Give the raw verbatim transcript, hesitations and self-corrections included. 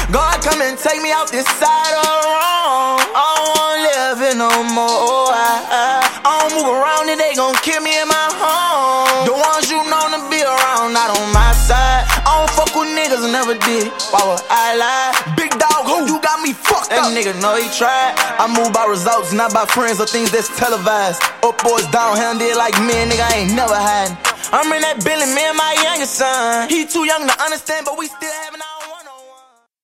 God come and take me out this side of the wrong. I don't wanna live it no more. I, I, I don't move around and they gon' kill me in my home. The ones you known to be around, not on my side. I don't fuck with niggas, never did. Why would I lie? Big dog, who you got me fucked that up? That nigga know he tried. I move by results, not by friends or things that's televised. Up boys down, hand did like me, nigga, I ain't never hiding. I'm in that Billy, me and my youngest son. He too young to understand, but we still having